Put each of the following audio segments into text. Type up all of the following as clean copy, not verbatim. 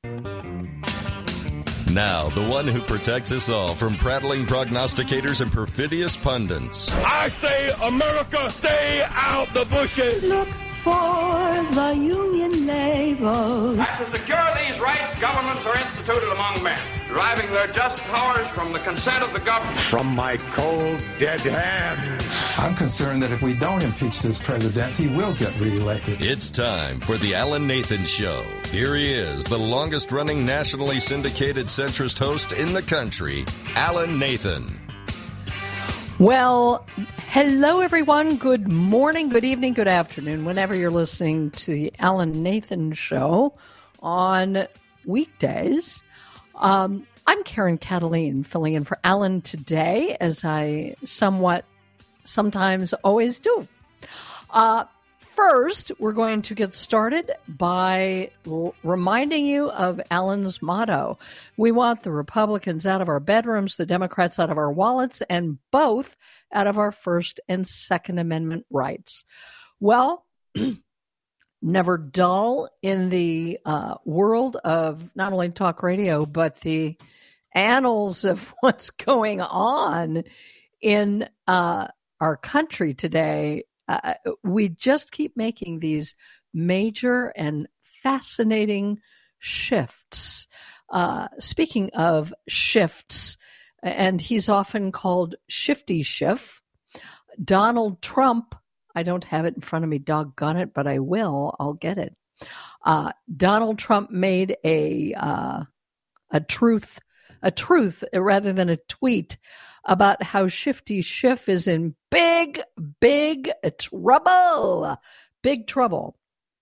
Now, the one who protects us all from prattling prognosticators and perfidious pundits. I say, America, stay out the bushes. Look for the Union label. And to secure these rights, governments are instituted among men, deriving their just powers from the consent of the government. From my cold, dead hands. I'm concerned that if we don't impeach this president, he will get reelected. It's time for the Alan Nathan Show. Here he is, the longest-running nationally syndicated centrist host in the country, Alan Nathan. Well, hello, everyone. Good morning, good evening, good afternoon, whenever you're listening to the Alan Nathan Show on weekdays. I'm Karen Cataline, filling in for Alan today, as I sometimes always do. First, we're going to get started by reminding you of Alan's motto. We want the Republicans out of our bedrooms, the Democrats out of our wallets, and both out of our First and Second Amendment rights. Well, never dull in the world of not only talk radio, but the annals of what's going on in our country today. We just keep making these major and fascinating shifts. Speaking of shifts, and he's often called Shifty Schiff, Donald Trump, I don't have it in front of me, doggone it, but I will. I'll get it. Donald Trump made a truth rather than a tweet about how Shifty Schiff is in big trouble. Big trouble.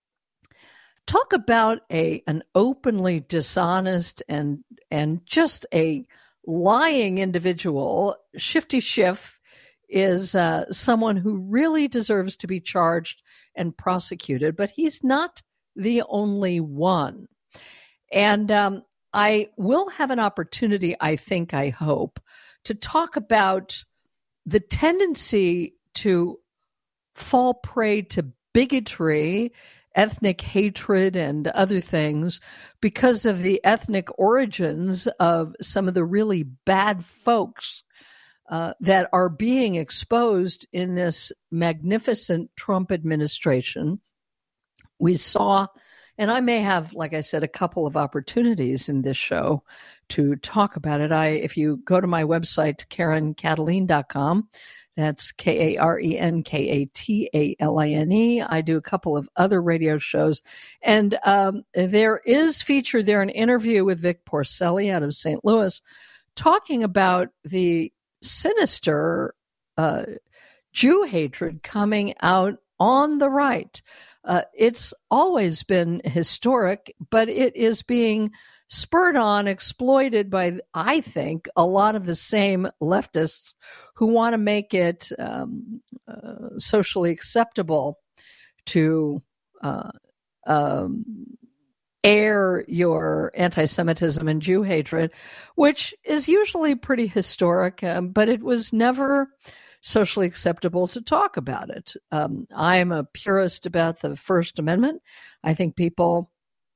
Talk about an openly dishonest and just a lying individual. Shifty Schiff is someone who really deserves to be charged and prosecuted, but he's not the only one. And I will have an opportunity, I hope, to talk about the tendency to fall prey to bigotry, ethnic hatred, and other things because of the ethnic origins of some of the really bad folks that are being exposed in this magnificent Trump administration. We saw, and I may have, like I said, a couple of opportunities in this show to talk about it. If you go to my website, KarenCataline.com, that's KarenKataline. I do a couple of other radio shows. And there is featured there an interview with Vic Porcelli out of St. Louis talking about the sinister Jew hatred coming out on the right. It's always been historic, but it is being spurred on, exploited by, I think, a lot of the same leftists who want to make it socially acceptable to air your anti-Semitism and Jew hatred, which is usually pretty historic, but it was never socially acceptable to talk about it. I'm a purist about the First Amendment. I think people,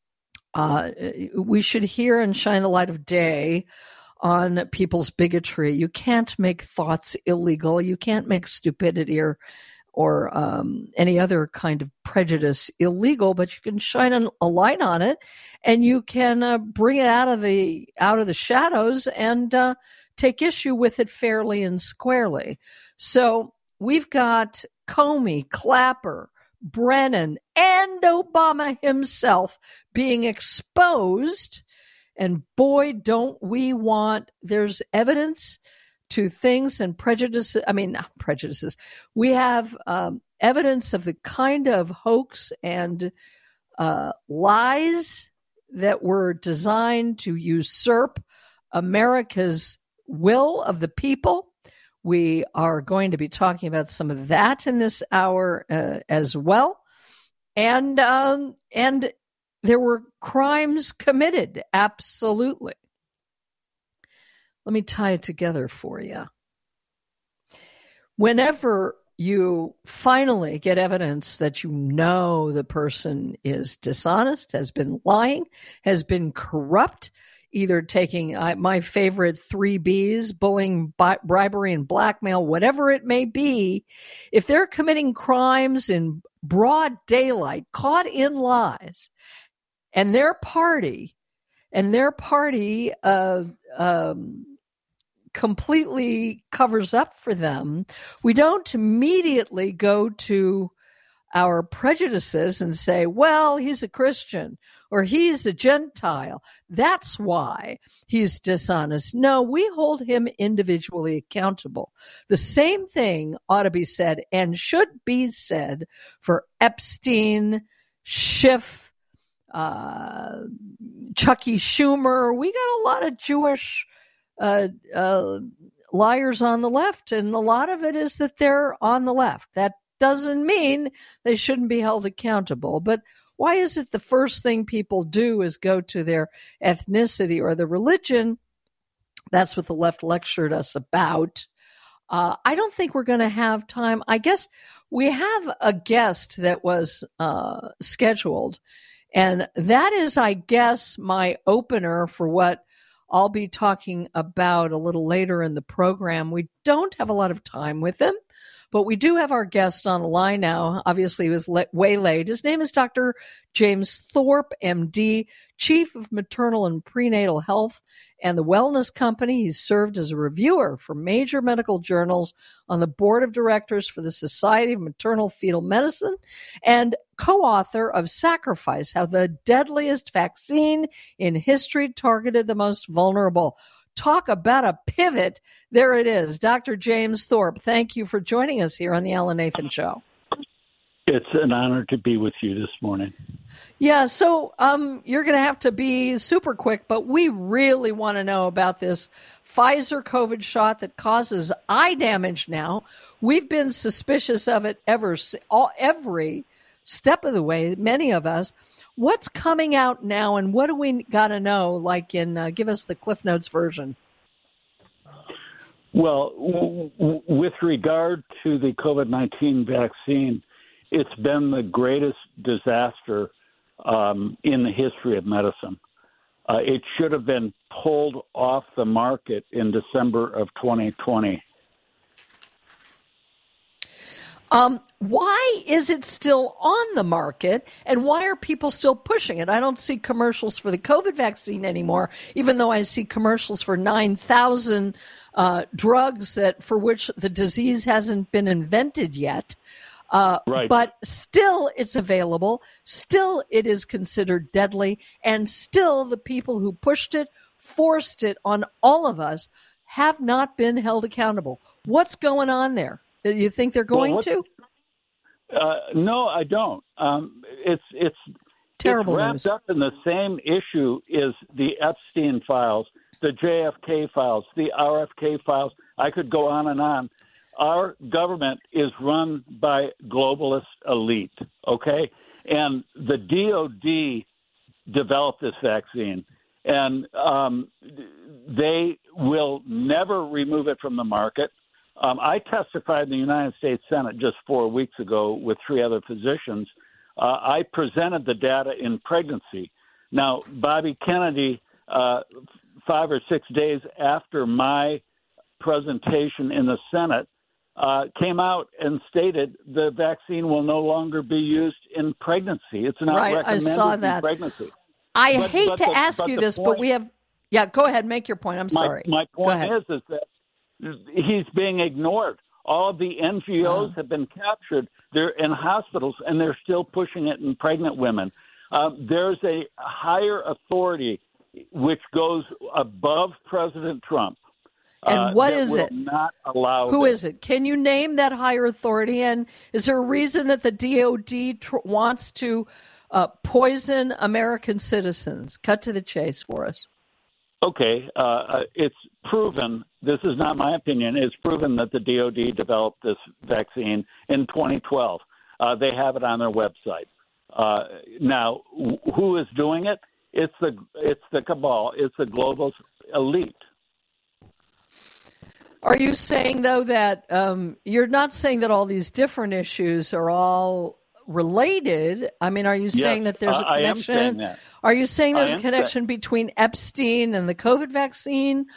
we should hear and shine the light of day on people's bigotry. You can't make thoughts illegal. You can't make stupidity or any other kind of prejudice illegal, but you can shine a light on it, and you can bring it out of the shadows and take issue with it fairly and squarely. So we've got Comey, Clapper, Brennan, and Obama himself being exposed. And boy, don't we want, there's evidence to things and prejudices. I mean, not prejudices. We have evidence of the kind of hoax and lies that were designed to usurp America's will of the people. We are going to be talking about some of that in this hour as well. And there were crimes committed, absolutely. Let me tie it together for you. Whenever you finally get evidence that the person is dishonest, has been lying, has been corrupt, either taking my favorite 3 Bs, bullying, bribery, and blackmail, whatever it may be. If they're committing crimes in broad daylight, caught in lies, and their party completely covers up for them, we don't immediately go to our prejudices and say, well, he's a Christian or he's a Gentile. That's why he's dishonest. No, we hold him individually accountable. The same thing ought to be said and should be said for Epstein, Schiff, Chucky Schumer. We got a lot of Jewish liars on the left, and a lot of it is that they're on the left. That doesn't mean they shouldn't be held accountable. But why is it the first thing people do is go to their ethnicity or the religion? That's what the left lectured us about. I don't think we're going to have time. I guess we have a guest that was scheduled, and that is, I guess, my opener for what I'll be talking about a little later in the program. We don't have a lot of time with him, but we do have our guest on the line now. Obviously, he was waylaid. His name is Dr. James Thorpe, MD, Chief of Maternal and Prenatal Health and the Wellness Company. He's served as a reviewer for major medical journals, on the board of directors for the Society of Maternal Fetal Medicine, and co-author of Sacrifice: How the Deadliest Vaccine in History Targeted the Most Vulnerable. Talk about a pivot. There it is. Dr. James Thorpe, thank you for joining us here on the Alan Nathan Show. It's an honor to be with you this morning. Yeah, so you're going to have to be super quick, but we really want to know about this Pfizer COVID shot that causes eye damage now. We've been suspicious of it every step of the way, many of us. What's coming out now, and what do we got to know? Like, give us the Cliff Notes version. Well, with regard to the COVID-19 vaccine, it's been the greatest disaster in the history of medicine. It should have been pulled off the market in December of 2020. Why is it still on the market, and why are people still pushing it? I don't see commercials for the COVID vaccine anymore, even though I see commercials for 9,000 drugs for which the disease hasn't been invented yet. Right. But still it's available, still it is considered deadly, and still the people who pushed it, forced it on all of us, have not been held accountable. What's going on there? You think they're going to? No, I don't. It's terrible wrapped news. up in the same issue as the Epstein files, the JFK files, the RFK files. I could go on and on. Our government is run by globalist elite, okay? And the DOD developed this vaccine, and they will never remove it from the market. I testified in the United States Senate just 4 weeks ago with 3 other physicians. I presented the data in pregnancy. Now, Bobby Kennedy, 5 or 6 days after my presentation in the Senate, came out and stated the vaccine will no longer be used in pregnancy. It's not right, recommended I saw that. in pregnancy. I hate to ask you this, but we have – yeah, go ahead. Make your point. I'm sorry. My point is that he's being ignored. All of the NGOs have been captured. They're in hospitals, and they're still pushing it in pregnant women. There's a higher authority which goes above President Trump. And what is it? Not allow Who is it? Can you name that higher authority? And is there a reason that the DOD wants to poison American citizens? Cut to the chase for us. Okay. It's proven, this is not my opinion, it's proven that the DOD developed this vaccine in 2012. They have it on their website. Now, who is doing it? It's the cabal. It's the global elite. Are you saying, though, that you're not saying that all these different issues are all related? I mean, are you saying that there's a connection? I am saying that. Are you saying there's a connection between Epstein and the COVID vaccine?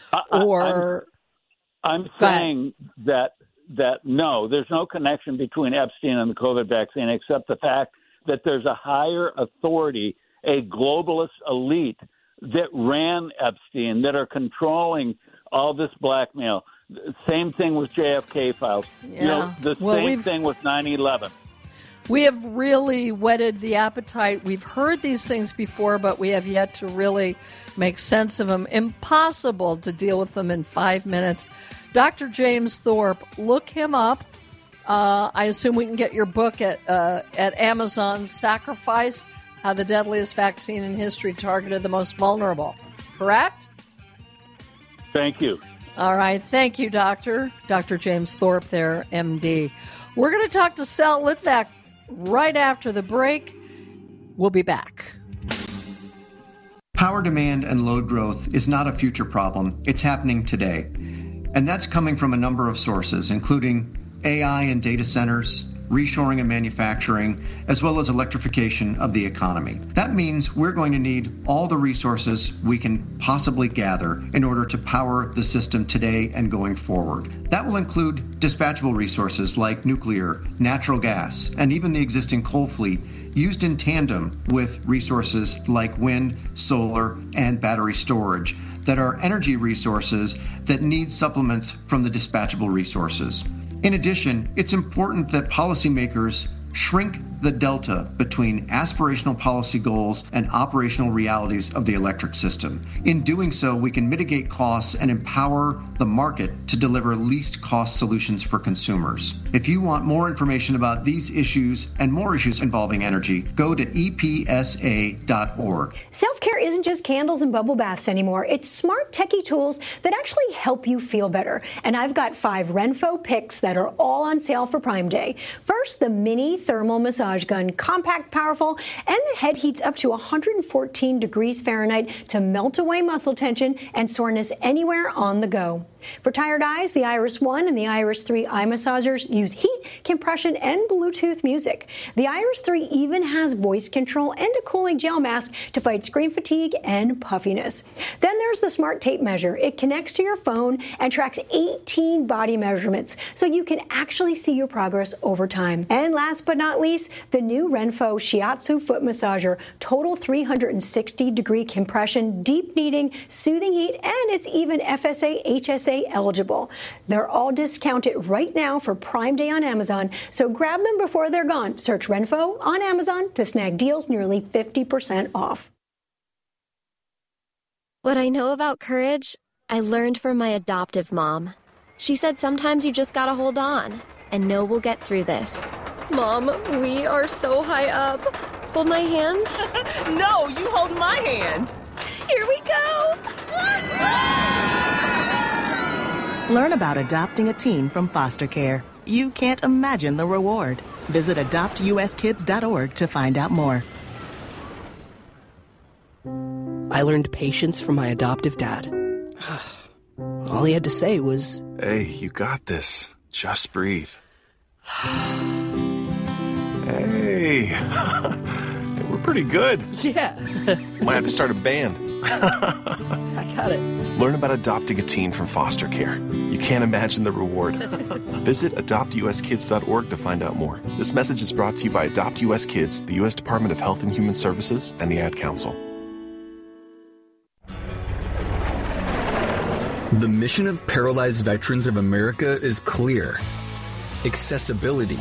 I'm saying that no, there's no connection between Epstein and the COVID vaccine, except the fact that there's a higher authority, a globalist elite that ran Epstein, that are controlling all this blackmail. Same thing with JFK files. Yeah. Same thing with 9/11. We have really whetted the appetite. We've heard these things before, but we have yet to really make sense of them. Impossible to deal with them in 5 minutes. Dr. James Thorp, look him up. I assume we can get your book at Amazon, Sacrifice, How the Deadliest Vaccine in History Targeted the Most Vulnerable. Correct? Thank you. All right. Thank you, Dr. James Thorp there, MD. We're going to talk to Sal Litvak right after the break. We'll be back. Power demand and load growth is not a future problem. It's happening today. And that's coming from a number of sources, including AI and data centers, reshoring and manufacturing, as well as electrification of the economy. That means we're going to need all the resources we can possibly gather in order to power the system today and going forward. That will include dispatchable resources like nuclear, natural gas, and even the existing coal fleet used in tandem with resources like wind, solar, and battery storage that are energy resources that need supplements from the dispatchable resources. In addition, it's important that policymakers shrink the delta between aspirational policy goals and operational realities of the electric system. In doing so, we can mitigate costs and empower the market to deliver least cost solutions for consumers. If you want more information about these issues and more issues involving energy, go to epsa.org. Self-care isn't just candles and bubble baths anymore. It's smart, techie tools that actually help you feel better. And I've got 5 Renpho picks that are all on sale for Prime Day. First, the mini thermal massage gun, compact, powerful, and the head heats up to 114 degrees Fahrenheit to melt away muscle tension and soreness anywhere on the go. For tired eyes, the Iris 1 and the Iris 3 eye massagers use heat, compression, and Bluetooth music. The Iris 3 even has voice control and a cooling gel mask to fight screen fatigue and puffiness. Then there's the Smart Tape Measure. It connects to your phone and tracks 18 body measurements, so you can actually see your progress over time. And last but not least, the new Renpho Shiatsu foot massager, total 360-degree compression, deep kneading, soothing heat, and it's even FSA, HSA eligible. They're all discounted right now for Prime Day on Amazon, so grab them before they're gone. Search Renpho on Amazon to snag deals nearly 50% off. What I know about courage, I learned from my adoptive mom. She said sometimes you just gotta hold on and know we'll get through this. Mom, we are so high up. Hold my hand. No, you hold my hand. Here we go. Learn about adopting a teen from foster care. You can't imagine the reward. Visit adoptuskids.org to find out more. I learned patience from my adoptive dad. All he had to say was, "Hey, you got this. Just breathe." Hey, we're pretty good. Yeah. Might have to start a band. I got it. Learn about adopting a teen from foster care. You can't imagine the reward. Visit adoptuskids.org to find out more. This message is brought to you by Adopt US Kids, the U.S. Department of Health and Human Services, and the Ad Council. The mission of Paralyzed Veterans of America is clear: accessibility.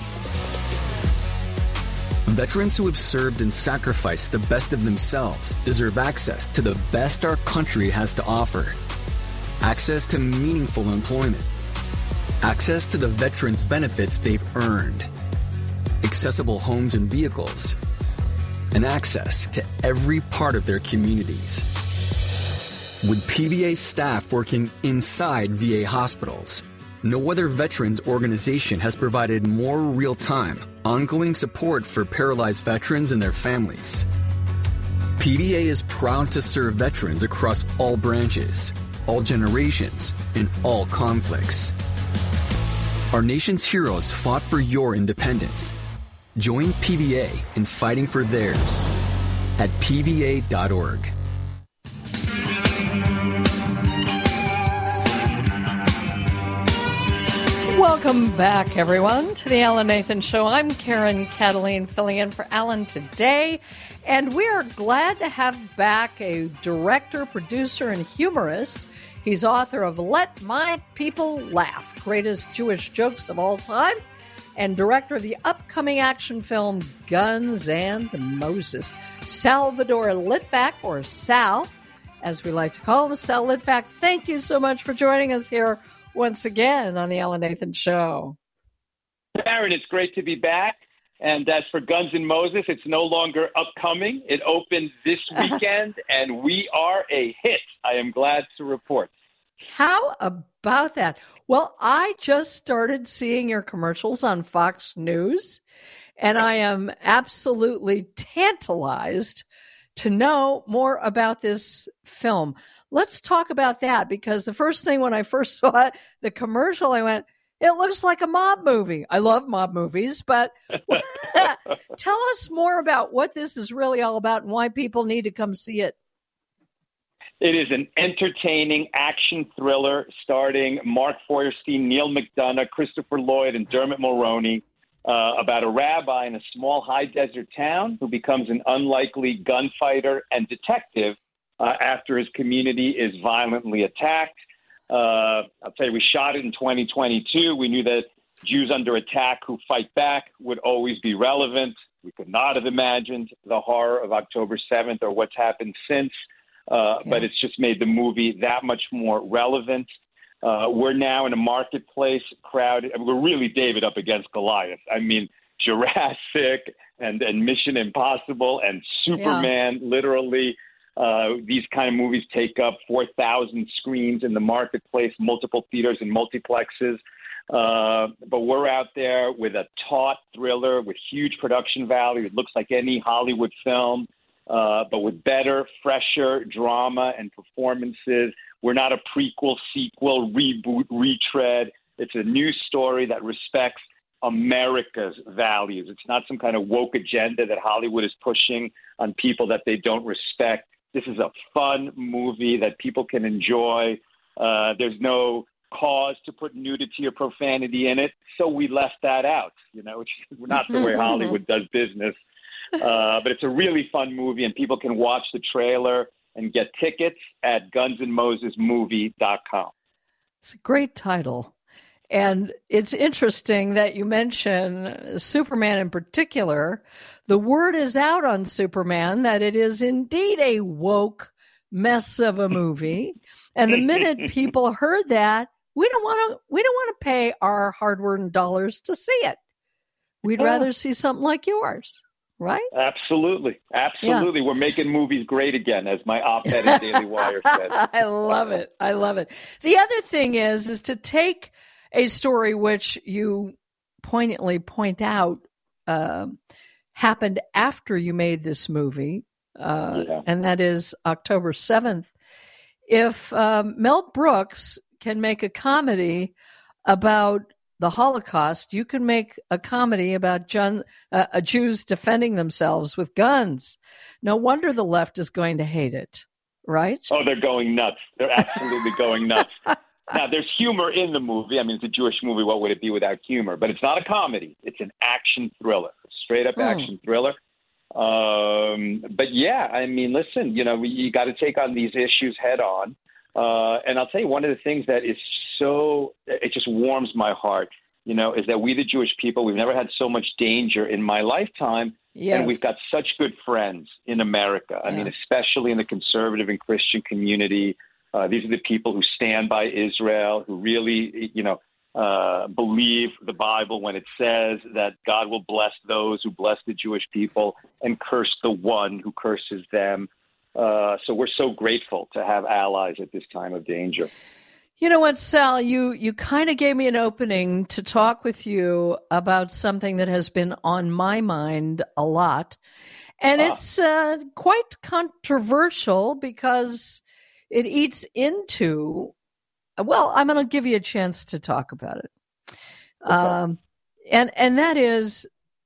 Veterans who have served and sacrificed the best of themselves deserve access to the best our country has to offer. Access to meaningful employment. Access to the veterans' benefits they've earned. Accessible homes and vehicles. And access to every part of their communities. With PVA staff working inside VA hospitals, no other veterans organization has provided more real-time, ongoing support for paralyzed veterans and their families. PVA is proud to serve veterans across all branches, all generations, and all conflicts. Our nation's heroes fought for your independence. Join PVA in fighting for theirs at PVA.org. Welcome back, everyone, to the Alan Nathan Show. I'm Karen Cataline, filling in for Alan today, and we are glad to have back a director, producer, and humorist. He's author of Let My People Laugh, Greatest Jewish Jokes of All Time, and director of the upcoming action film Guns and Moses, Salvador Litvak, or Sal, as we like to call him, Sal Litvak. Thank you so much for joining us here once again on the Alan Nathan Show. Karen, it's great to be back. And as for Guns and Moses, it's no longer upcoming. It opens this weekend, and we are a hit. I am glad to report. How about that? Well, I just started seeing your commercials on Fox News, and I am absolutely tantalized to know more about this film. Let's talk about that, because the first thing when I first saw it, the commercial, I went, it looks like a mob movie. I love mob movies, but tell us more about what this is really all about and why people need to come see it. It is an entertaining action thriller starring Mark Feuerstein, Neil McDonough, Christopher Lloyd, and Dermot Mulroney about a rabbi in a small high-desert town who becomes an unlikely gunfighter and detective after his community is violently attacked. I'll tell you, we shot it in 2022. We knew that Jews under attack who fight back would always be relevant. We could not have imagined the horror of October 7th or what's happened since, but it's just made the movie that much more relevant. We're now in a marketplace crowded. I mean, we're really David up against Goliath. I mean, Jurassic and Mission Impossible and Superman, literally. These kind of movies take up 4,000 screens in the marketplace, multiple theaters and multiplexes. But we're out there with a taut thriller with huge production value. It looks like any Hollywood film, but with better, fresher drama and performances. We're not a prequel, sequel, reboot, retread. It's a new story that respects America's values. It's not some kind of woke agenda that Hollywood is pushing on people that they don't respect. This is a fun movie that people can enjoy. There's no cause to put nudity or profanity in it, so we left that out, which is not the way Hollywood does business. But it's a really fun movie, and people can watch the trailer and get tickets at gunsandmosesmovie.com. It's a great title. And it's interesting that you mention Superman in particular. The word is out on Superman that it is indeed a woke mess of a movie. And the minute people heard that, we don't want to pay our hard-earned dollars to see it. We'd rather see something like yours, right? Absolutely. Absolutely. Yeah. We're making movies great again, as my op-ed in Daily Wire said. I love it. I love it. The other thing is to take a story which you poignantly point out happened after you made this movie, and that is October 7th. If Mel Brooks can make a comedy about the Holocaust, you can make a comedy about Jews defending themselves with guns. No wonder the left is going to hate it, right? Oh, they're going nuts. They're absolutely going nuts. Now, there's humor in the movie. I mean, it's a Jewish movie. What would it be without humor? But it's not a comedy. It's an action thriller, a straight-up action thriller. But, yeah, I mean, listen, you got to take on these issues head on. And I'll tell you, one of the things that is it just warms my heart, is that we, the Jewish people, we've never had so much danger in my lifetime. Yes. And we've got such good friends in America. I mean, especially in the conservative and Christian community. These are the people who stand by Israel, who really, believe the Bible when it says that God will bless those who bless the Jewish people and curse the one who curses them. So we're so grateful to have allies at this time of danger. You know what, Sal, you kind of gave me an opening to talk with you about something that has been on my mind a lot. And it's quite controversial because it eats into, well, I'm going to give you a chance to talk about it. Okay. And that is,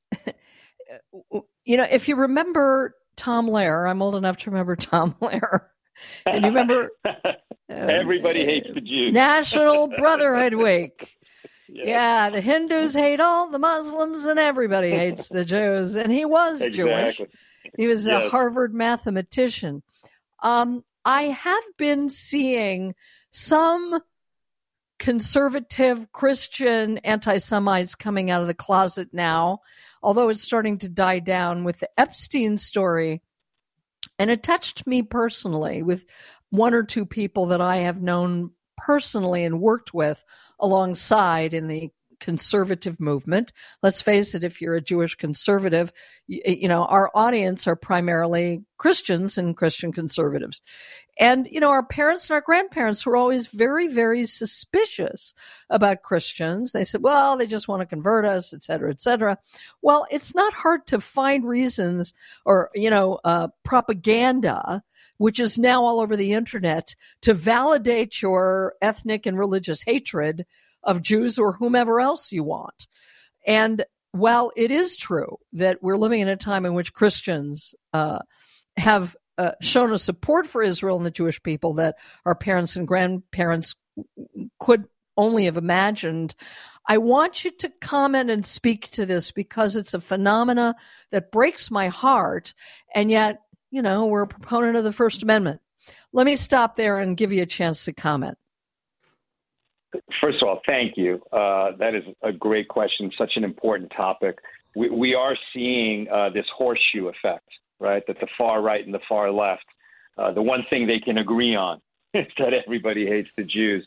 if you remember Tom Lehrer, I'm old enough to remember Tom Lehrer. And you remember Everybody hates the Jews. National Brotherhood Week. Yeah, the Hindus hate all the Muslims and everybody hates the Jews. And he was Jewish. He was a Harvard mathematician. I have been seeing some conservative Christian anti-Semites coming out of the closet now, although it's starting to die down with the Epstein story. And it touched me personally with one or two people that I have known personally and worked with alongside in the conservative movement. Let's face it, if you're a Jewish conservative, our audience are primarily Christians and Christian conservatives. And, our parents and our grandparents were always very, very suspicious about Christians. They said, well, they just want to convert us, et cetera, et cetera. Well, it's not hard to find reasons or, propaganda, which is now all over the internet, to validate your ethnic and religious hatred of Jews or whomever else you want. And while it is true that we're living in a time in which Christians have shown a support for Israel and the Jewish people that our parents and grandparents could only have imagined, I want you to comment and speak to this because it's a phenomena that breaks my heart, and yet, we're a proponent of the First Amendment. Let me stop there and give you a chance to comment. First of all, thank you. That is a great question, such an important topic. We are seeing this horseshoe effect, right, that the far right and the far left, the one thing they can agree on is that everybody hates the Jews.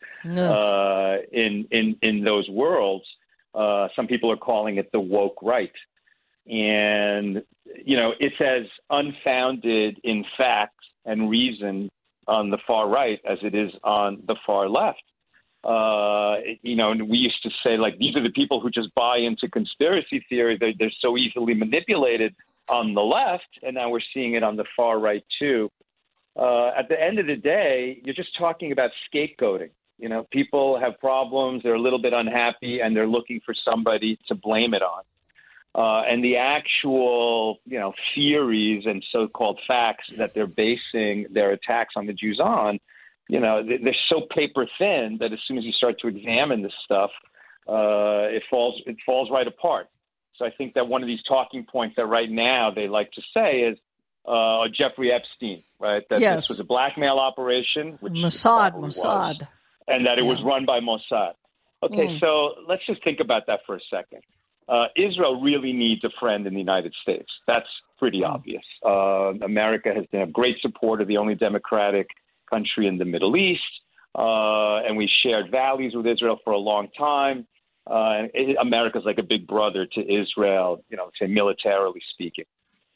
In those worlds, some people are calling it the woke right. And, it's as unfounded in fact and reason on the far right as it is on the far left. And we used to say, these are the people who just buy into conspiracy theory. They're so easily manipulated on the left, and now we're seeing it on the far right, too. At the end of the day, you're just talking about scapegoating. People have problems, they're a little bit unhappy, and they're looking for somebody to blame it on. And the actual, theories and so-called facts that they're basing their attacks on the Jews on, they're so paper thin that as soon as you start to examine this stuff, it falls right apart. So I think that one of these talking points that right now they like to say is Jeffrey Epstein, right? That this was a blackmail operation, which Mossad, was, and that it was run by Mossad. Okay, so let's just think about that for a second. Israel really needs a friend in the United States. That's pretty obvious. America has been a great supporter, the only democratic country in the Middle East, and we shared values with Israel for a long time. America's like a big brother to Israel, say militarily speaking.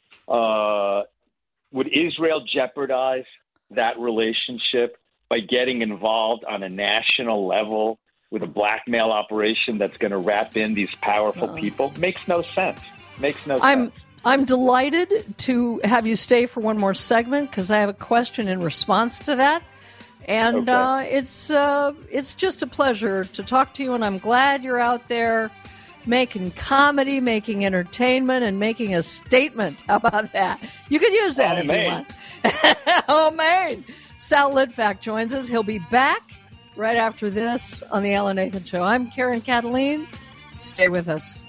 Would Israel jeopardize that relationship by getting involved on a national level with a blackmail operation that's going to wrap in these powerful people? Makes no sense. Sense. I'm delighted to have you stay for one more segment because I have a question in response to that. And it's just a pleasure to talk to you, and I'm glad you're out there making comedy, making entertainment, and making a statement. How about that? You could use that if you want. Oh, man. Sal Litvak joins us. He'll be back right after this on the Alan Nathan Show. I'm Karen Cataline. Stay with us.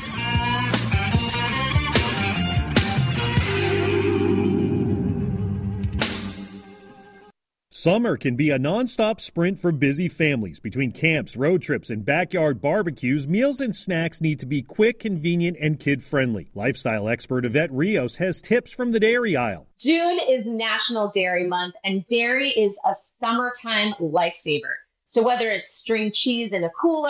Summer can be a nonstop sprint for busy families. Between camps, road trips, and backyard barbecues, meals and snacks need to be quick, convenient, and kid-friendly. Lifestyle expert Yvette Rios has tips from the dairy aisle. June is National Dairy Month, and dairy is a summertime lifesaver. So whether it's string cheese in a cooler,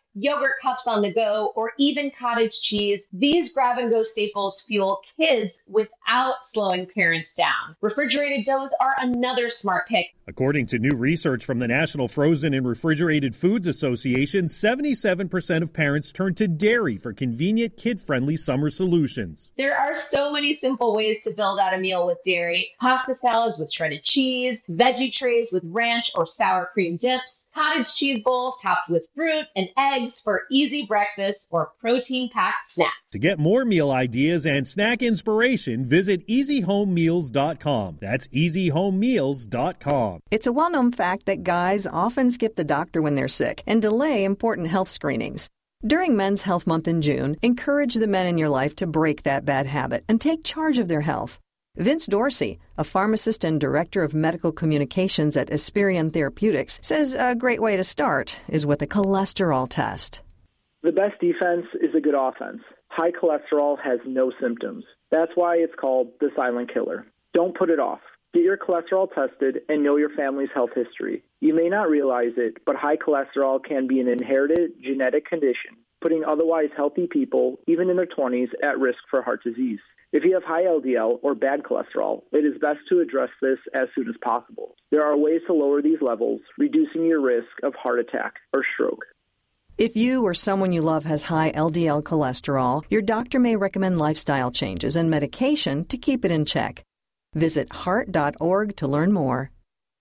yogurt cups on the go, or even cottage cheese, these grab-and-go staples fuel kids without slowing parents down. Refrigerated doughs are another smart pick. According to new research from the National Frozen and Refrigerated Foods Association, 77% of parents turn to dairy for convenient, kid-friendly summer solutions. There are so many simple ways to build out a meal with dairy. Pasta salads with shredded cheese, veggie trays with ranch or sour cream dips, cottage cheese bowls topped with fruit and eggs for easy breakfast or protein-packed snacks. To get more meal ideas and snack inspiration, visit EasyHomeMeals.com. That's EasyHomeMeals.com. It's a well-known fact that guys often skip the doctor when they're sick and delay important health screenings. During Men's Health Month in June, encourage the men in your life to break that bad habit and take charge of their health. Vince Dorsey, a pharmacist and director of medical communications at Esperion Therapeutics, says a great way to start is with a cholesterol test. The best defense is a good offense. High cholesterol has no symptoms. That's why it's called the silent killer. Don't put it off. Get your cholesterol tested and know your family's health history. You may not realize it, but high cholesterol can be an inherited genetic condition, putting otherwise healthy people, even in their 20s, at risk for heart disease. If you have high LDL or bad cholesterol, it is best to address this as soon as possible. There are ways to lower these levels, reducing your risk of heart attack or stroke. If you or someone you love has high LDL cholesterol, your doctor may recommend lifestyle changes and medication to keep it in check. Visit heart.org to learn more.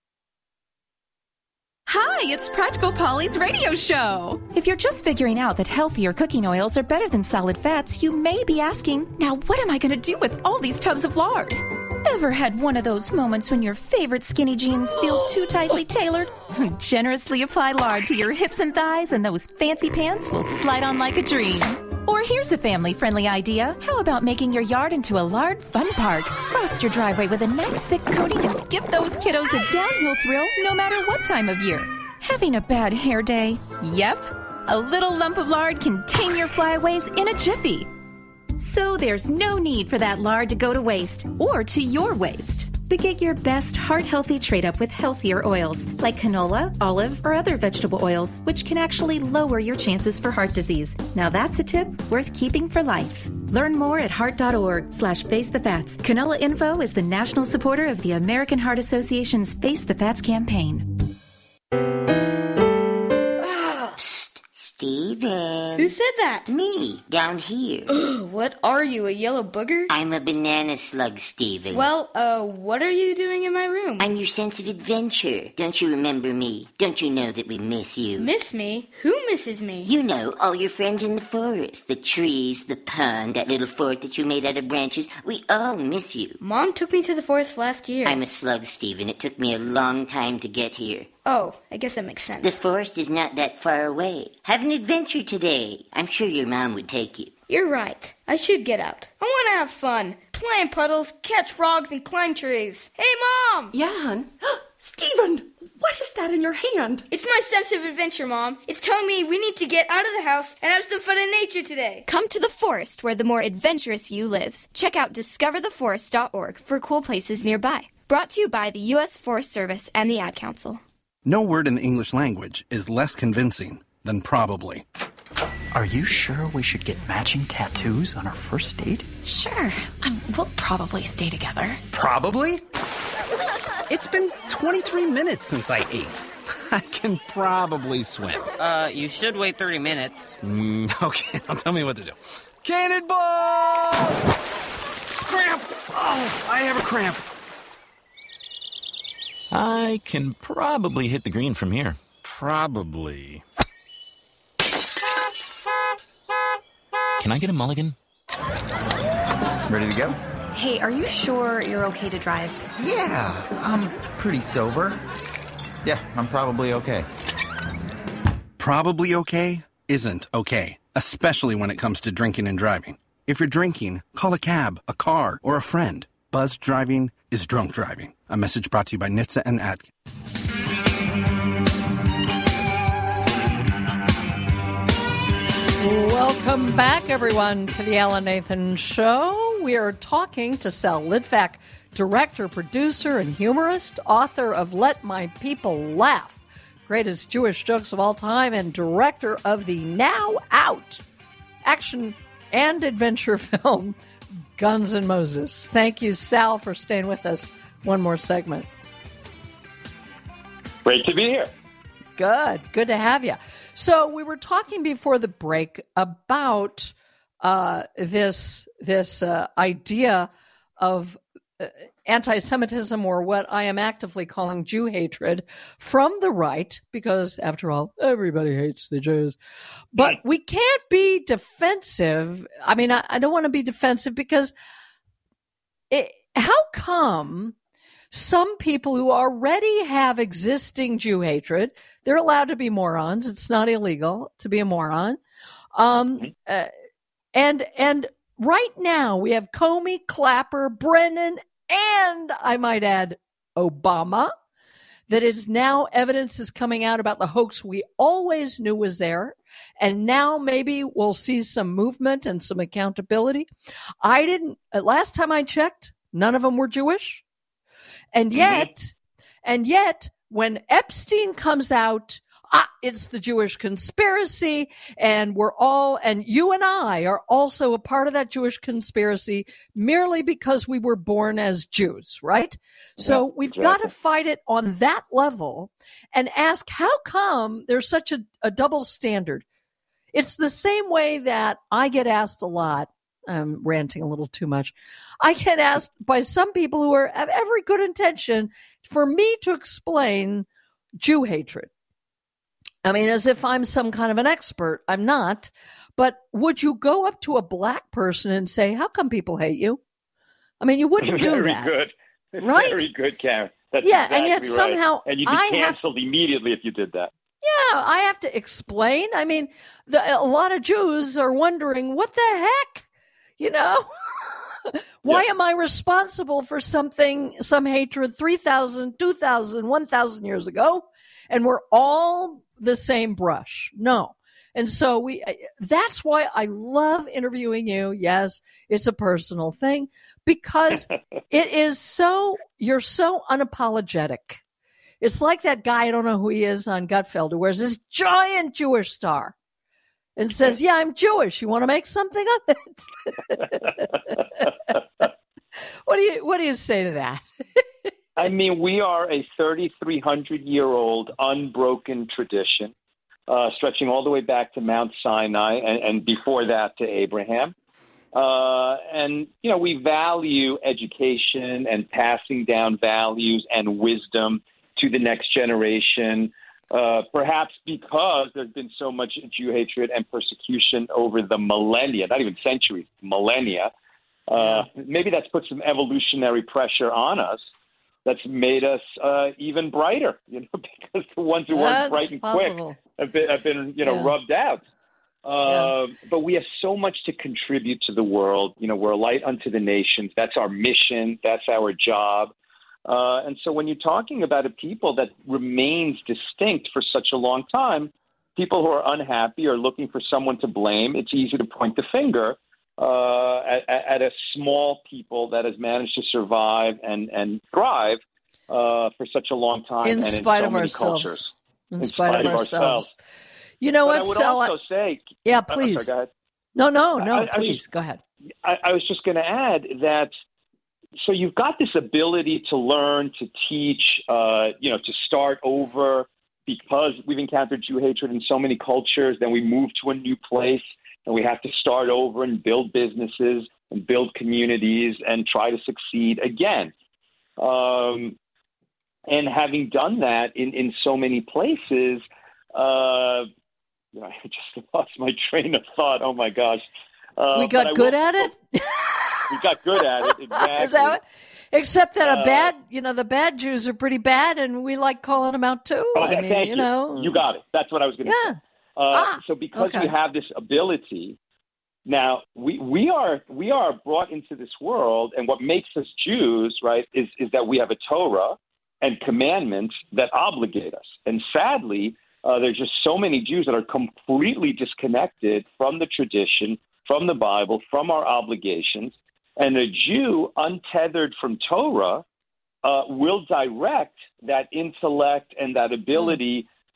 Hi, it's Practical Polly's radio show. If you're just figuring out that healthier cooking oils are better than solid fats, you may be asking, now what am I going to do with all these tubs of lard? Ever had one of those moments when your favorite skinny jeans feel too tightly tailored? Generously apply lard to your hips and thighs and those fancy pants will slide on like a dream. Or here's a family-friendly idea. How about making your yard into a lard fun park? Frost your driveway with a nice thick coating and give those kiddos a downhill thrill no matter what time of year. Having a bad hair day? Yep. A little lump of lard can tame your flyaways in a jiffy. So there's no need for that lard to go to waste or to your waste. But get your best heart-healthy trade-up with healthier oils like canola, olive, or other vegetable oils, which can actually lower your chances for heart disease. Now that's a tip worth keeping for life. Learn more at heart.org/facethefats. Canola Info is the national supporter of the American Heart Association's Face the Fats campaign. Steven. Who said that? Me, down here. What are you, a yellow booger? I'm a banana slug, Steven. Well, what are you doing in my room? I'm your sense of adventure. Don't you remember me? Don't you know that we miss you? Miss me? Who misses me? You know, all your friends in the forest. The trees, the pond, that little fort that you made out of branches. We all miss you. Mom took me to the forest last year. I'm a slug, Steven. It took me a long time to get here. Oh, I guess that makes sense. The forest is not that far away. Have an adventure today. I'm sure your mom would take you. You're right. I should get out. I want to have fun. Play in puddles, catch frogs, and climb trees. Hey, Mom! Yeah, hon? Steven, what is that in your hand? It's my sense of adventure, Mom. It's telling me we need to get out of the house and have some fun in nature today. Come to the forest where the more adventurous you lives. Check out discovertheforest.org for cool places nearby. Brought to you by the U.S. Forest Service and the Ad Council. No word in the English language is less convincing than probably. Are you sure we should get matching tattoos on our first date? Sure. We'll probably stay together. Probably? It's been 23 minutes since I ate. I can probably swim. You should wait 30 minutes. Okay, now tell me what to do. Cannonball! Cramp! Oh, I have a cramp. I can probably hit the green from here. Probably. Can I get a mulligan? Ready to go? Hey, are you sure you're okay to drive? Yeah, I'm pretty sober. Yeah, I'm probably okay. Probably okay isn't okay, especially when it comes to drinking and driving. If you're drinking, call a cab, a car, or a friend. Buzzed driving is drunk driving. A message brought to you by NHTSA and Atkins. Welcome back, everyone, to the Alan Nathan Show. We are talking to Sal Litvak, director, producer, and humorist, author of Let My People Laugh, greatest Jewish jokes of all time and director of the now out action and adventure film Guns N' Moses. Thank you, Sal, for staying with us. One more segment. Great to be here. Good to have you. So we were talking before the break about this idea of anti-Semitism, or what I am actively calling Jew hatred, from the right, because after all, everybody hates the Jews. But we can't be defensive. I mean, I don't want to be defensive because how come some people who already have existing Jew hatred, they're allowed to be morons. It's not illegal to be a moron. And right now we have Comey, Clapper, Brennan, and I might add Obama, that is now evidence is coming out about the hoax we always knew was there. And now maybe we'll see some movement and some accountability. Last time I checked, none of them were Jewish. And yet, when Epstein comes out, it's the Jewish conspiracy, and and you and I are also a part of that Jewish conspiracy merely because we were born as Jews, right? So we've got to fight it on that level and ask, how come there's such a double standard? It's the same way that I get asked a lot. I'm ranting a little too much. I get asked by some people who have every good intention for me to explain Jew hatred. I mean, as if I'm some kind of an expert. I'm not. But would you go up to a black person and say, how come people hate you? I mean, you wouldn't do that. Very good. Right? Very good, Karen. That's exactly and yet right. somehow and you'd be canceled immediately if you did that. Yeah, I have to explain. I mean, a lot of Jews are wondering, what the heck? You know? Why am I responsible for some hatred 3,000, 2,000, 1,000 years ago? And we're all the same brush. No. And so that's why I love interviewing you. Yes, it's a personal thing because you're so unapologetic. It's like that guy, I don't know who he is, on Gutfeld, who wears this giant Jewish star and says, yeah, I'm Jewish. You want to make something of it? What do you say to that? I mean, we are a 3,300-year-old unbroken tradition, stretching all the way back to Mount Sinai and before that to Abraham. And, you know, we value education and passing down values and wisdom to the next generation, perhaps because there's been so much Jew hatred and persecution over the millennia, not even centuries, millennia. Maybe that's put some evolutionary pressure on us. That's made us even brighter, you know, because the ones who weren't bright and quick have been rubbed out. But we have so much to contribute to the world. You know, we're a light unto the nations. That's our mission. That's our job. And so when you're talking about a people that remains distinct for such a long time, people who are unhappy or looking for someone to blame, it's easy to point the finger at a small people that has managed to survive and thrive for such a long time. In spite of ourselves. In spite of ourselves. You know what, Sal? I would also say... Yeah, please. Sorry, go ahead. No, please, go ahead. I was just going to add that, so you've got this ability to learn, to teach, to start over, because we've encountered Jew hatred in so many cultures. Then we move to a new place, and we have to start over and build businesses and build communities and try to succeed again. And having done that in so many places, I just lost my train of thought. Oh, my gosh. We got good at it? We got good at it, exactly. Is that what? Except that the bad Jews are pretty bad, and we like calling them out too. Thank you. You got it. That's what I was going to say. So because we have this ability, now we are brought into this world, and what makes us Jews, right, is that we have a Torah and commandments that obligate us. And sadly, there's just so many Jews that are completely disconnected from the tradition, from the Bible, from our obligations. And a Jew untethered from Torah will direct that intellect and that ability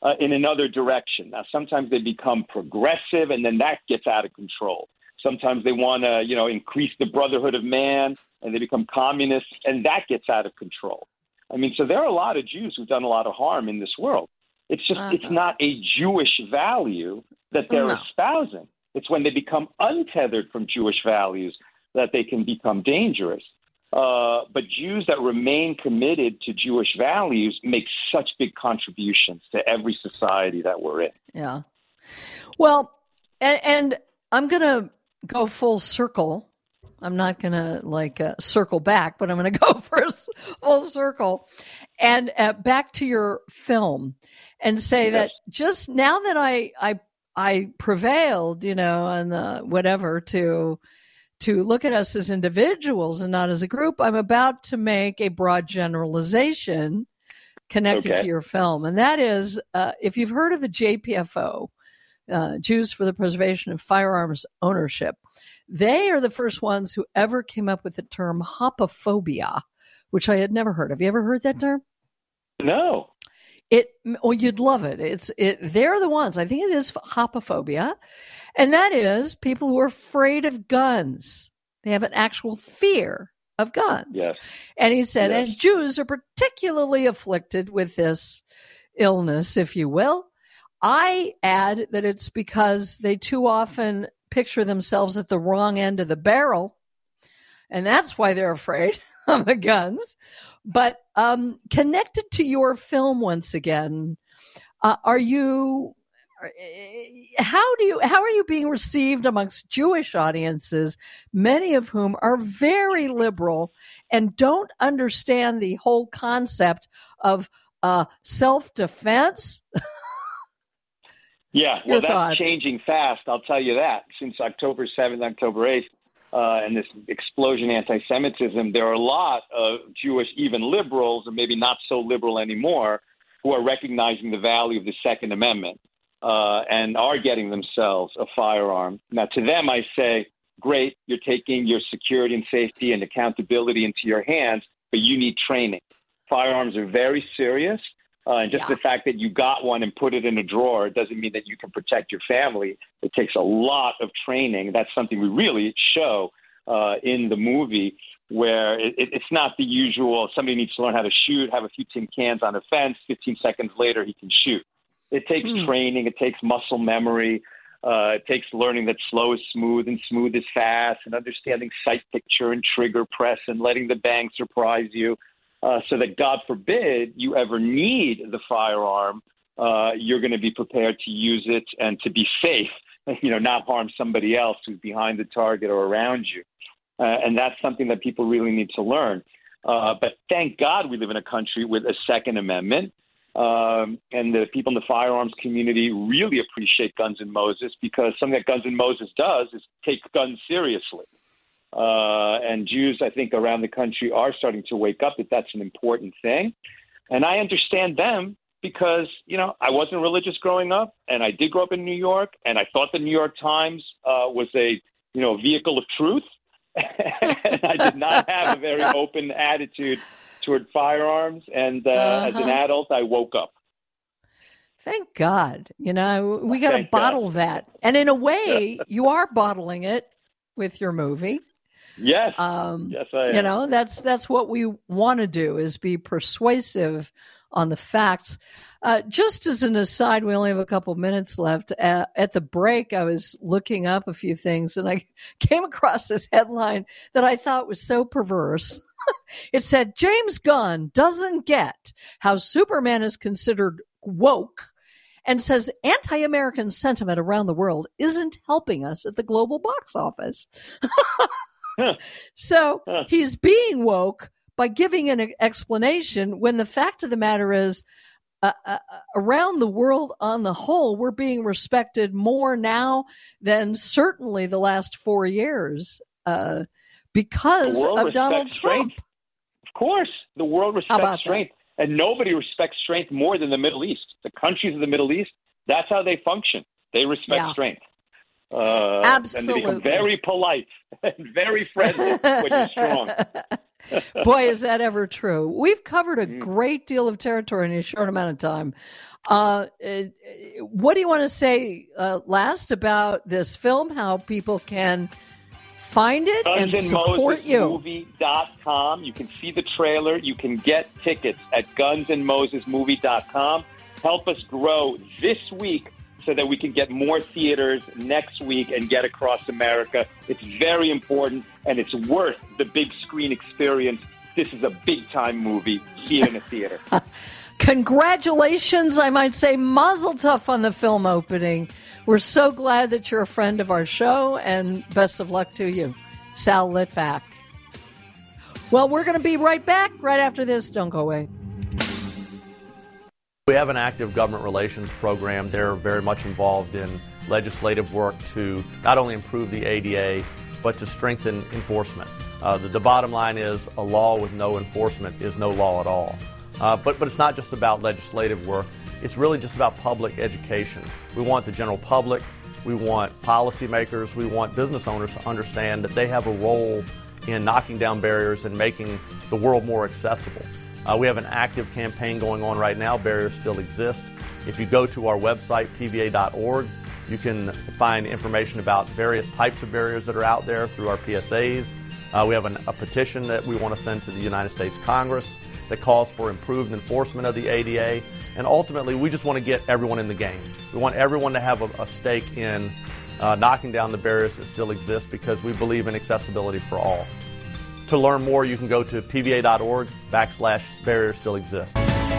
in another direction. Now, sometimes they become progressive, and then that gets out of control. Sometimes they want to, increase the brotherhood of man, and they become communists, and that gets out of control. I mean, so there are a lot of Jews who've done a lot of harm in this world. It's just, it's not a Jewish value that they're espousing. It's when they become untethered from Jewish values that they can become dangerous. But Jews that remain committed to Jewish values make such big contributions to every society that we're in. Yeah. Well, and I'm going to go full circle. I'm not going to circle back, but I'm going to go for a full circle and back to your film and say that just now that I prevailed, on the whatever to look at us as individuals and not as a group, I'm about to make a broad generalization connected to your film. And that is, if you've heard of the JPFO, Jews for the Preservation of Firearms Ownership, they are the first ones who ever came up with the term homophobia, which I had never heard. Have you ever heard that term? No. You'd love it. They're the ones. I think it is homophobia. And that is people who are afraid of guns. They have an actual fear of guns. Yes. And he said, and Jews are particularly afflicted with this illness, if you will. I add that it's because they too often picture themselves at the wrong end of the barrel. And that's why they're afraid of the guns. But connected to your film once again, how are you being received amongst Jewish audiences, many of whom are very liberal and don't understand the whole concept of self-defense? Yeah, well, Your thoughts? That's changing fast, I'll tell you that. Since October 7th, October 8th, and this explosion in anti-Semitism, there are a lot of Jewish, even liberals, or maybe not so liberal anymore, who are recognizing the value of the Second Amendment and are getting themselves a firearm. Now, to them, I say, great, you're taking your security and safety and accountability into your hands, but you need training. Firearms are very serious. And just the fact that you got one and put it in a drawer doesn't mean that you can protect your family. It takes a lot of training. That's something we really show in the movie, where it's not the usual, somebody needs to learn how to shoot, have a few tin cans on a fence, 15 seconds later he can shoot. It takes training. It takes muscle memory. It takes learning that slow is smooth and smooth is fast, and understanding sight picture and trigger press and letting the bang surprise you. So that, God forbid, you ever need the firearm, you're going to be prepared to use it and to be safe, not harm somebody else who's behind the target or around you. And that's something that people really need to learn. But thank God we live in a country with a Second Amendment. And the people in the firearms community really appreciate Guns N' Moses, because something that Guns N' Moses does is take guns seriously. And Jews, I think, around the country are starting to wake up that that's an important thing. And I understand them because, I wasn't religious growing up, and I did grow up in New York, and I thought the New York Times was a, vehicle of truth. And I did not have a very open attitude toward firearms. And as an adult, I woke up. Thank God. We got to bottle that. And in a way, you are bottling it with your movie. Yes. Yes, I am. That's what we want to do, is be persuasive on the facts. Just as an aside, we only have a couple minutes left. At the break, I was looking up a few things, and I came across this headline that I thought was so perverse. It said, James Gunn doesn't get how Superman is considered woke, and says anti-American sentiment around the world isn't helping us at the global box office. So he's being woke by giving an explanation, when the fact of the matter is, around the world on the whole, we're being respected more now than certainly the last 4 years because of Donald Trump. Strength. Of course, the world respects strength. That? And nobody respects strength more than the Middle East. The countries of the Middle East, that's how they function. They respect strength. Absolutely. And they become very polite and very friendly when you're strong. Boy, is that ever true. We've covered a great deal of territory in a short amount of time. What do you want to say last about this film, how people can find it and support you? GunsNMosesMovie.com. You can see the trailer. You can get tickets at GunsNMosesMovie.com. Help us grow this week so that we can get more theaters next week and get across America. It's very important, and it's worth the big screen experience. This is a big-time movie. See it in a theater. Congratulations, I might say, mazel tov on the film opening. We're so glad that you're a friend of our show, and best of luck to you. Sal Litvak. Well, we're going to be right back right after this. Don't go away. We have an active government relations program. They're very much involved in legislative work to not only improve the ADA, but to strengthen enforcement. The bottom line is a law with no enforcement is no law at all. But it's not just about legislative work. It's really just about public education. We want the general public, we want policymakers, we want business owners to understand that they have a role in knocking down barriers and making the world more accessible. We have an active campaign going on right now, Barriers Still Exist. If you go to our website, pba.org, you can find information about various types of barriers that are out there through our PSAs. We have a petition that we want to send to the United States Congress that calls for improved enforcement of the ADA. And ultimately, we just want to get everyone in the game. We want everyone to have a stake in knocking down the barriers that still exist because we believe in accessibility for all. To learn more, you can go to pba.org/barriers still exist.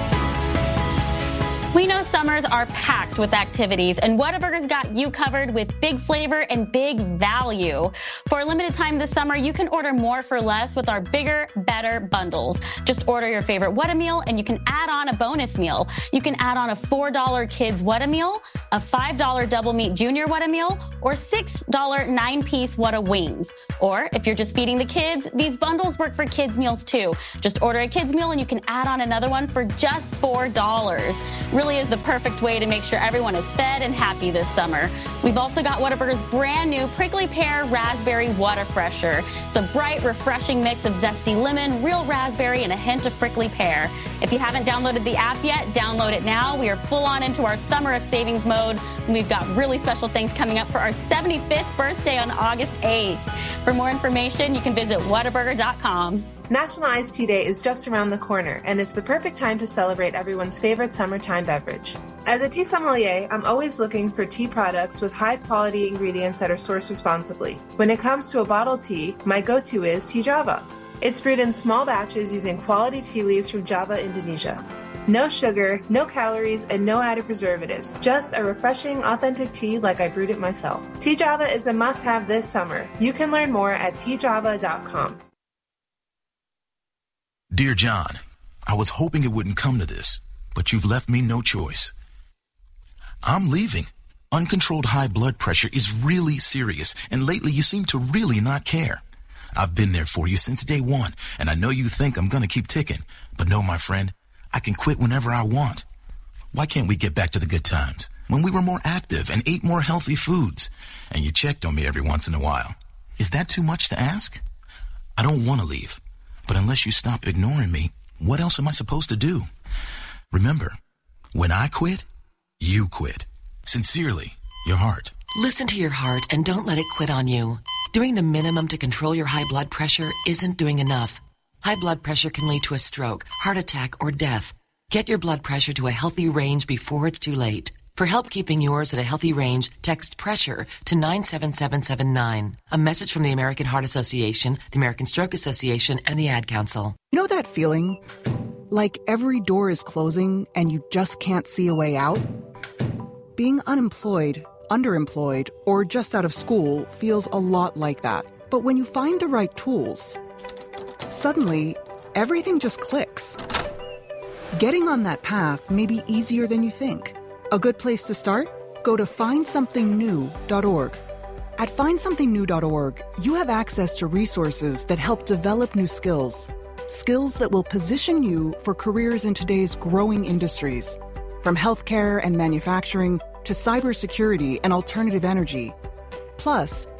We know summers are packed with activities, and Whataburger's got you covered with big flavor and big value. For a limited time this summer, you can order more for less with our bigger, better bundles. Just order your favorite Whatameal, and you can add on a bonus meal. You can add on a $4 kids Whatameal, a $5 double meat junior Whatameal, or $6 9-piece Whata wings. Or if you're just feeding the kids, these bundles work for kids meals too. Just order a kids meal, and you can add on another one for just $4. Really is the perfect way to make sure everyone is fed and happy this summer. We've also got Whataburger's brand new prickly pear raspberry Whata Fresher. It's a bright, refreshing mix of zesty lemon, real raspberry, and a hint of prickly pear. If you haven't downloaded the app yet, download it now. We are full on into our summer of savings mode. We've got really special things coming up for our 75th birthday on August 8th. For more information, you can visit Whataburger.com. National Iced Tea Day is just around the corner, and it's the perfect time to celebrate everyone's favorite summertime beverage. As a tea sommelier, I'm always looking for tea products with high-quality ingredients that are sourced responsibly. When it comes to a bottled tea, my go-to is Tea Java. It's brewed in small batches using quality tea leaves from Java, Indonesia. No sugar, no calories, and no added preservatives. Just a refreshing, authentic tea like I brewed it myself. Tea Java is a must-have this summer. You can learn more at teajava.com. Dear John, I was hoping it wouldn't come to this, but you've left me no choice. I'm leaving. Uncontrolled high blood pressure is really serious, and lately you seem to really not care. I've been there for you since day one, and I know you think I'm gonna keep ticking, but no, my friend, I can quit whenever I want. Why can't we get back to the good times, when we were more active and ate more healthy foods, and you checked on me every once in a while? Is that too much to ask? I don't want to leave. But unless you stop ignoring me, what else am I supposed to do? Remember, when I quit, you quit. Sincerely, your heart. Listen to your heart and don't let it quit on you. Doing the minimum to control your high blood pressure isn't doing enough. High blood pressure can lead to a stroke, heart attack, or death. Get your blood pressure to a healthy range before it's too late. For help keeping yours at a healthy range, text PRESSURE to 97779. A message from the American Heart Association, the American Stroke Association, and the Ad Council. You know that feeling? Like every door is closing and you just can't see a way out? Being unemployed, underemployed, or just out of school feels a lot like that. But when you find the right tools, suddenly everything just clicks. Getting on that path may be easier than you think. A good place to start? Go to findsomethingnew.org. At findsomethingnew.org, you have access to resources that help develop new skills. Skills that will position you for careers in today's growing industries. From healthcare and manufacturing to cybersecurity and alternative energy. Plus,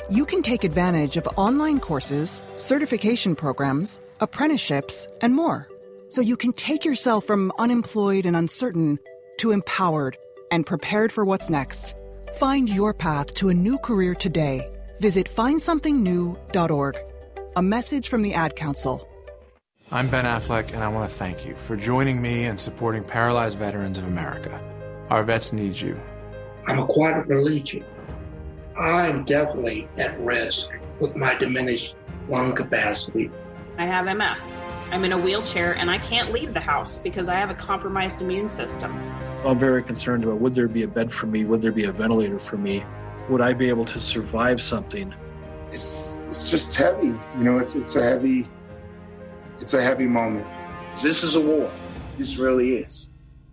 you can take advantage of online courses, certification programs, apprenticeships, and more. So you can take yourself from unemployed and uncertain to empowered and prepared for what's next. Find your path to a new career today. Visit findsomethingnew.org. A message from the Ad Council. I'm Ben Affleck, and I want to thank you for joining me in supporting Paralyzed Veterans of America. Our vets need you. I'm a quadriplegic. I'm definitely at risk with my diminished lung capacity. I have MS. I'm in a wheelchair and I can't leave the house because I have a compromised immune system. I'm very concerned about, would there be a bed for me? Would there be a ventilator for me? Would I be able to survive something? It's just heavy. You know, it's a heavy moment. This is a war. This really is.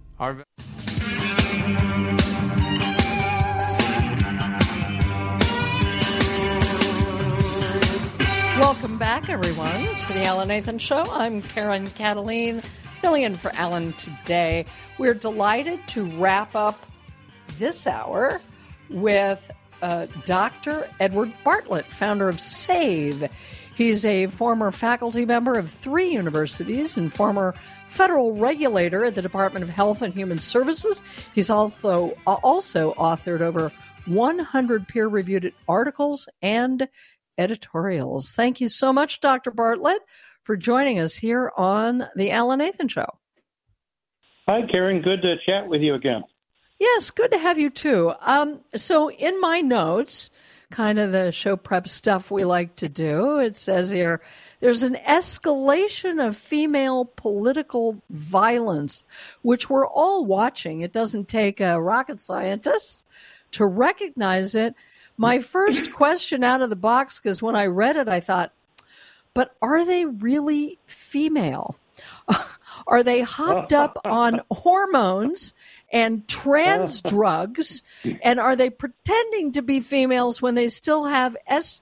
Welcome back, everyone, to the Alan Nathan Show. I'm Karen Cataline, filling in for Alan today. We're delighted to wrap up this hour with Dr. Edward Bartlett, founder of SAVE. He's a former faculty member of 3 universities and former federal regulator at the Department of Health and Human Services. He's also authored over 100 peer-reviewed articles and editorials. Thank you so much, Dr. Bartlett, for joining us here on the Alan Nathan Show. Hi, Karen. Good to chat with you again. Yes, good to have you too. So in my notes, kind of the show prep stuff we like to do, it says here, there's an escalation of female political violence, which we're all watching. It doesn't take a rocket scientist to recognize it. My first question out of the box, because when I read it, I thought, but are they really female? Are they hopped up on hormones and trans drugs? And are they pretending to be females when they still have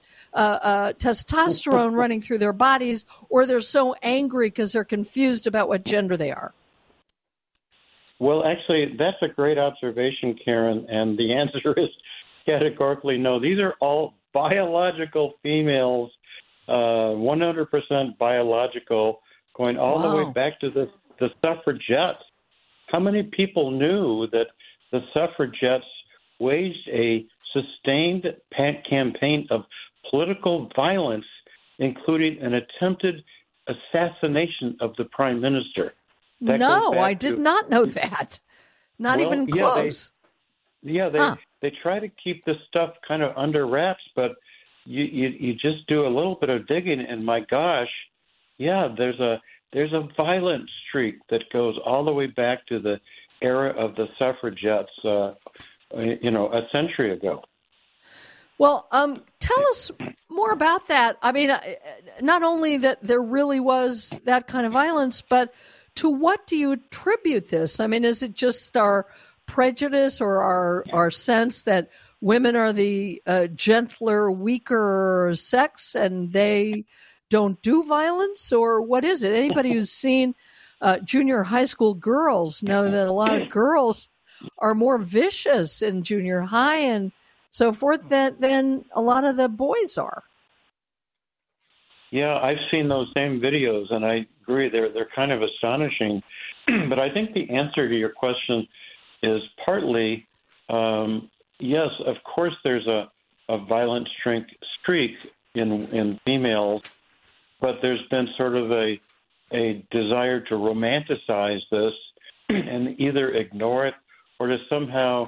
testosterone running through their bodies, or they're so angry because they're confused about what gender they are? Well, actually, that's a great observation, Karen. And the answer is categorically no. These are all biological females, 100% biological, going all the way back to the suffragettes. How many people knew that the suffragettes waged a sustained campaign of political violence, including an attempted assassination of the prime minister? No, I did not know that. Not even close. They try to keep this stuff kind of under wraps, but you just do a little bit of digging, and my gosh, there's a violent streak that goes all the way back to the era of the suffragettes, a century ago. Well, tell us more about that. I mean, not only that there really was that kind of violence, but to what do you attribute this? I mean, is it just our prejudice or our sense that women are the gentler, weaker sex and they don't do violence, or what is it? Anybody who's seen junior high school girls know that a lot of girls are more vicious in junior high and so forth than a lot of the boys are. Yeah, I've seen those same videos, and I agree. They're kind of astonishing. But I think the answer to your question is partly, yes, of course there's a violent streak in females, but there's been sort of a desire to romanticize this and either ignore it or to somehow,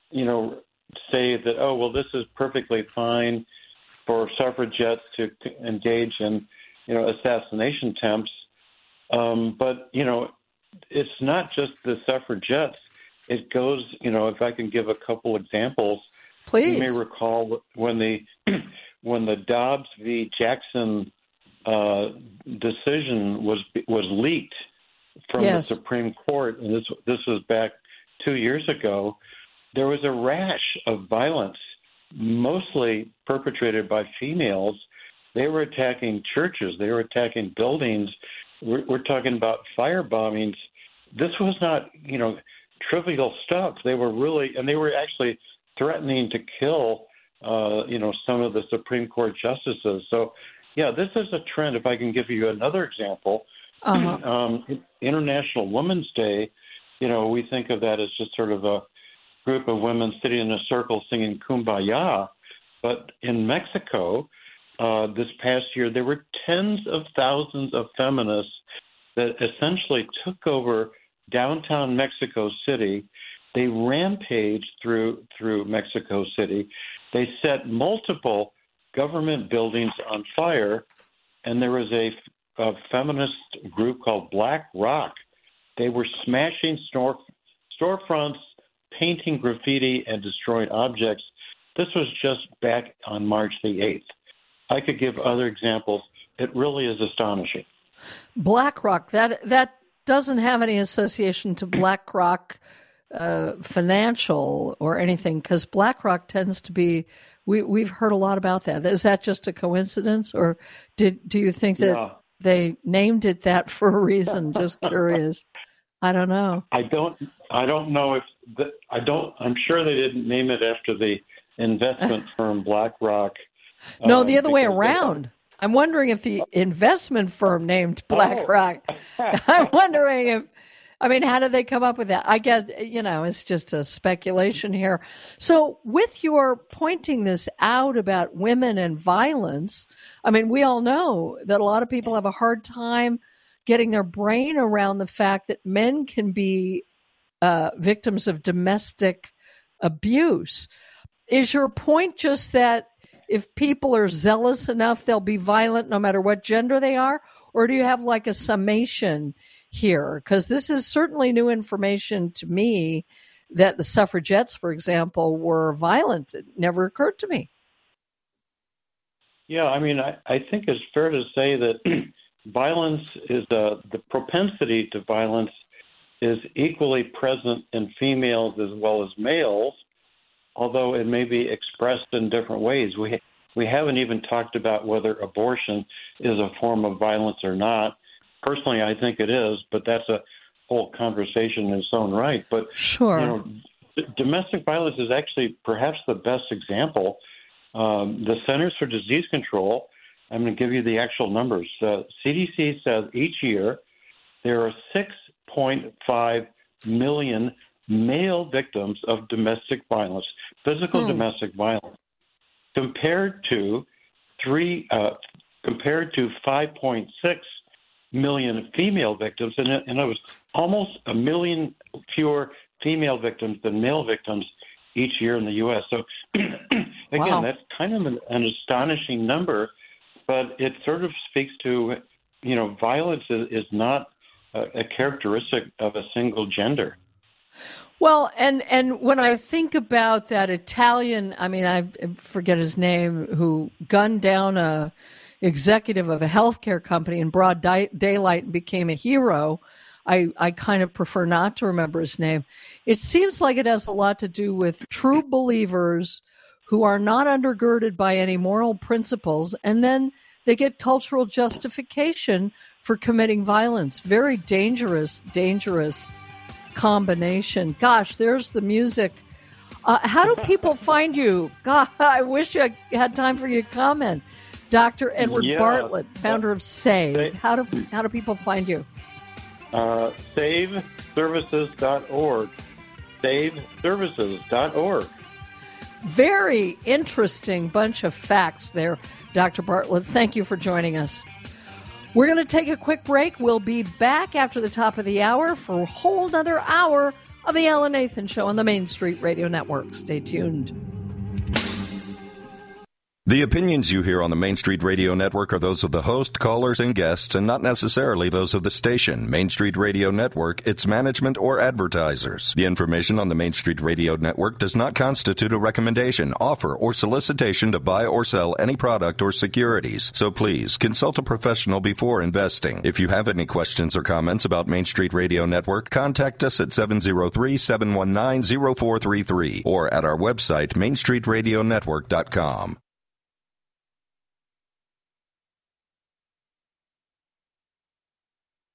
say that, oh, well, this is perfectly fine for suffragettes to engage in, assassination attempts. But, it's not just the suffragettes. It goes, if I can give a couple examples. Please. You may recall when the Dobbs v. Jackson decision was leaked from the Supreme Court, and this was back 2 years ago. There was a rash of violence, mostly perpetrated by females. They were attacking churches. They were attacking buildings. We're talking about fire bombings. This was not, trivial stuff. They were actually threatening to kill some of the Supreme Court justices. So, yeah, this is a trend. If I can give you another example, International Women's Day, we think of that as just sort of a group of women sitting in a circle singing Kumbaya. But in Mexico, this past year, there were tens of thousands of feminists that essentially took over downtown Mexico City. They rampaged through Mexico City. They set multiple government buildings on fire, and there was a feminist group called Black Rock. They were smashing storefronts, painting graffiti, and destroying objects. This was just back on March the 8th. I could give other examples. It really is astonishing. BlackRock, that doesn't have any association to BlackRock Financial or anything, because BlackRock tends to be, we've heard a lot about that. Is that just a coincidence, or do you think that they named it that for a reason? Just curious. I don't know. I don't know if I'm sure they didn't name it after the investment firm BlackRock. No, the other way around. I'm wondering if the investment firm named BlackRock. I'm wondering how did they come up with that? I guess, it's just a speculation here. So with your pointing this out about women and violence, we all know that a lot of people have a hard time getting their brain around the fact that men can be victims of domestic abuse. Is your point just that if people are zealous enough, they'll be violent no matter what gender they are? Or do you have like a summation here? Because this is certainly new information to me that the suffragettes, for example, were violent. It never occurred to me. Yeah, I think it's fair to say that violence is the propensity to violence is equally present in females as well as males, although it may be expressed in different ways. We haven't even talked about whether abortion is a form of violence or not. Personally, I think it is, but that's a whole conversation in its own right. But sure, domestic violence is actually perhaps the best example. The Centers for Disease Control, I'm going to give you the actual numbers. CDC says each year there are 6.5 million male victims of domestic violence, physical domestic violence, compared to 5.6 million female victims, and it was almost a million fewer female victims than male victims each year in the U.S. So again, that's kind of an astonishing number, but it sort of speaks to, violence is not a characteristic of a single gender. Well, and when I think about that Italian, I forget his name, who gunned down a executive of a healthcare company in broad daylight and became a hero, I kind of prefer not to remember his name. It seems like it has a lot to do with true believers who are not undergirded by any moral principles, and then they get cultural justification for committing violence. Very dangerous combination. Gosh, there's the music. How do people find you? God, I wish I had time for you to comment. Dr. Edward Bartlett, founder of SAVE. How do people find you? SaveServices.org. SaveServices.org. Very interesting bunch of facts there, Dr. Bartlett. Thank you for joining us. We're going to take a quick break. We'll be back after the top of the hour for a whole other hour of the Ellen Nathan Show on the Main Street Radio Network. Stay tuned. The opinions you hear on the Main Street Radio Network are those of the host, callers, and guests, and not necessarily those of the station, Main Street Radio Network, its management, or advertisers. The information on the Main Street Radio Network does not constitute a recommendation, offer, or solicitation to buy or sell any product or securities. So please, consult a professional before investing. If you have any questions or comments about Main Street Radio Network, contact us at 703-719-0433 or at our website, mainstreetradionetwork.com.